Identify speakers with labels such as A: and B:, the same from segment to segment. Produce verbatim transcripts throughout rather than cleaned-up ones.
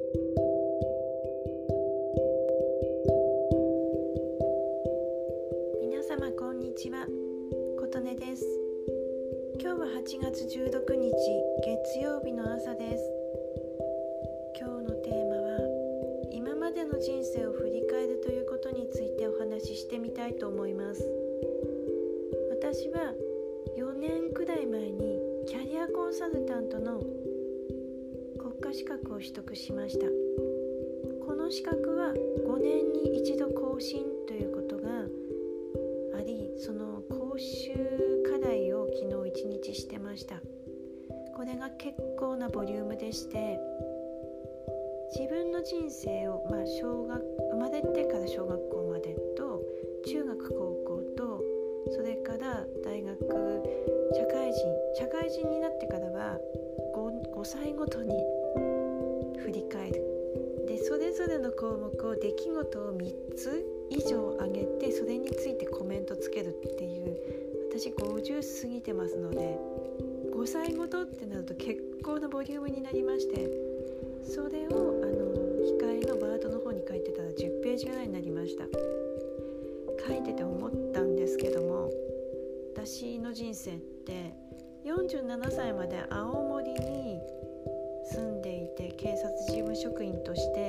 A: 皆様こんにちは、琴音です。今日ははちがつじゅうろくにち月曜日の朝です。今日のテーマは今までの人生を振り返るということについてお話ししてみたいと思います。私はよねんくらい前にキャリアコンサルタントの国家資格を取得しました。この資格はごねんに一度更新ということがあり、その講習課題を昨日一日してました。これが結構なボリュームでして、自分の人生を、まあ、小学生まれてから小学校までと中学高校とそれから大学社会人社会人になってからは 5, ごさいごとに振り返る。でそれぞれの項目を出来事をみっつ以上挙げて、それについてコメントつけるっていう、私ごじゅう過ぎてますので、ごさいごとってなると結構なボリュームになりまして、それをあの控えのワードの方に書いてたらじゅっページぐらいになりました。書いてて思ったんですけども、私の人生ってよんじゅうななさいまで青森に住んでいて、警察事務職員として、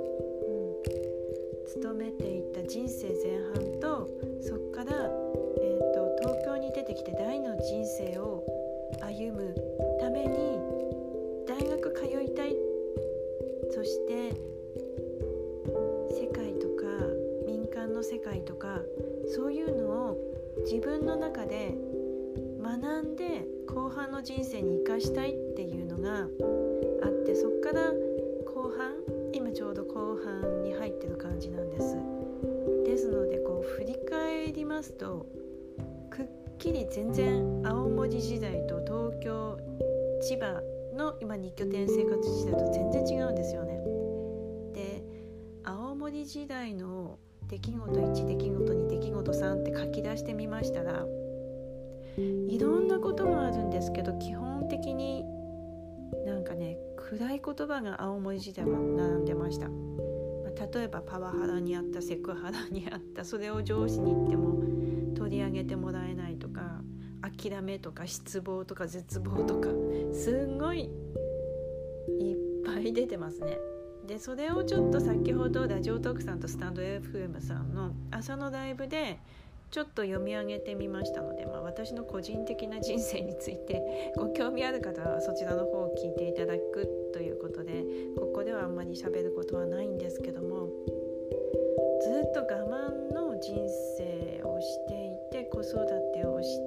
A: うん、勤めていた人生前半と、そこから、えーと、東京に出てきて第二の人生を歩むために大学通いたい、そして世界とか民間の世界とかそういうのを自分の中で学んで後半の人生に生かしたいっていうのがあって、そこから後半、今ちょうど後半に入ってる感じなんです。ですのでこう振り返りますと、くっきり全然青森時代と東京、千葉の今に拠点生活時代と全然違うんですよね。で、青森時代の出来事いち、出来事に、出来事さんって書き出してみましたら、いろんなこともあるんですけど、基本的になんかね、暗い言葉が青森時代は並んでました。まあ、例えばパワハラにあった、セクハラにあった、それを上司に言っても取り上げてもらえないとか、諦めとか失望とか絶望とか、すんごいいっぱい出てますね。でそれをちょっと先ほどラジオトークさんとスタンド エフエム さんの朝のライブでちょっと読み上げてみましたので、まあ、私の個人的な人生についてご興味ある方はそちらの方を聞いていただくということで、ここではあんまり喋ることはないんですけども、ずっと我慢の人生をしていて、子育てをして、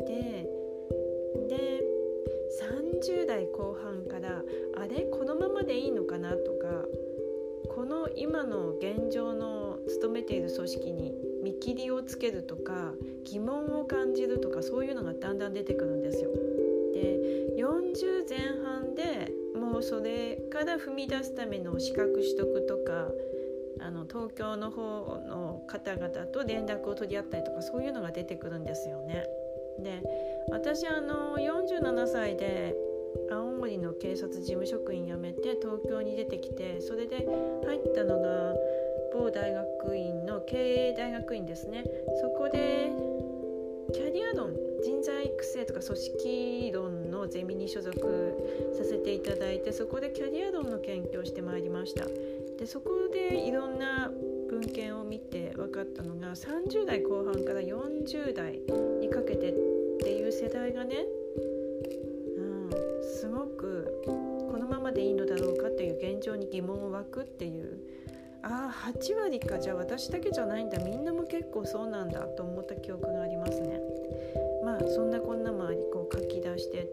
A: でさんじゅう代後半からあれこのままでいいのかなとか、この今の現状の勤めている組織に見切りをつけるとか、疑問を感じるとか、そういうのがだんだん出てくるんですよ。でよんじゅうぜん半でもうそれから踏み出すための資格取得とか、あの東京の方の方々と連絡を取り合ったりとか、そういうのが出てくるんですよね。で私あのよんじゅうななさいで青森の警察事務職員辞めて東京に出てきて、それで入ったのが某大学院の経営大学院ですね。そこでキャリア論、人材育成とか組織論のゼミに所属させていただいて、そこでキャリア論の研究をしてまいりました。でそこでいろんな文献を見て分かったのが、さんじゅう代後半からよんじゅう代にかけてっていう世代がね、すごくこのままでいいのだろうかっていう現状に疑問を湧くっていう、ああはちわりか、じゃあ私だけじゃないんだ、みんなも結構そうなんだと思った記憶がありますね。まあそんなこんなもあり、こう書き出してって、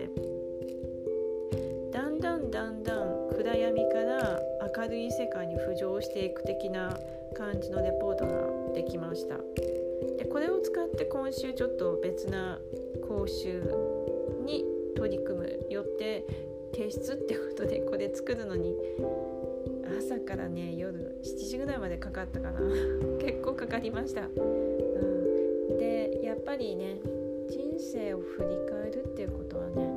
A: だんだんだんだん暗闇から明るい世界に浮上していく的な感じのレポートができました。でこれを使って今週ちょっと別な講習に取り組む予定、提出ってことでこれ作るのに朝からね夜しちじぐらいまでかかったかな結構かかりました、うん、でやっぱりね人生を振り返るっていうことはね、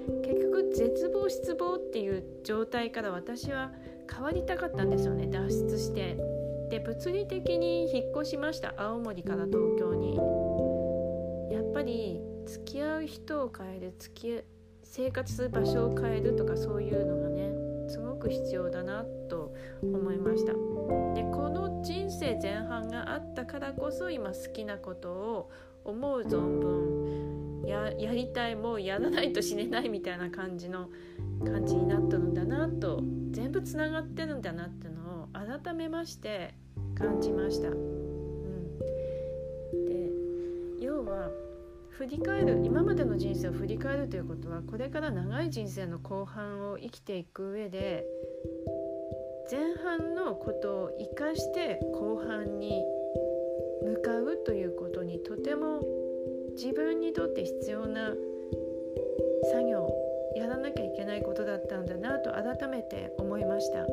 A: 結局絶望失望っていう状態から私は変わりたかったんですよね。脱出してで物理的に引っ越しました。青森から東京に。やっぱり付き合う人を変える、付き合生活する場所を変えるとか、そういうのがねすごく必要だなと思いました。でこの人生前半があったからこそ今好きなことを思う存分 や, やりたい、もうやらないと死ねないみたいな感じの感じになったんだなと、全部つながってるんだなっていうのを改めまして感じました、うん、で要は振り返る、今までの人生を振り返るということは、これから長い人生の後半を生きていく上で前半のことを生かして後半に向かうということに、とても自分にとって必要な作業、やらなきゃいけないことだったんだなと改めて思いました。はい、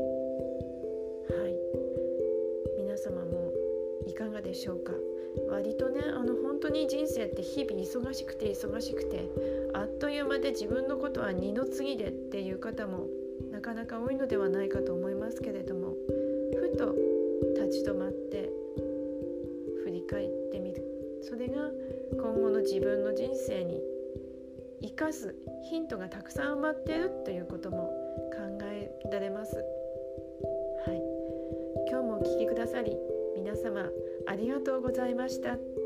A: 皆様もいかがでしょうか。割とね、あの本当に人生って日々忙しくて忙しくて、あっという間で自分のことは二の次でっていう方もなかなか多いのではないかと思いますけれども、ふと立ち止まって振り返ってみる、それが今後の自分の人生に生かすヒントがたくさん埋まっているということも考えられます。はい、今日もお聞きくださり皆様ありがとうございました。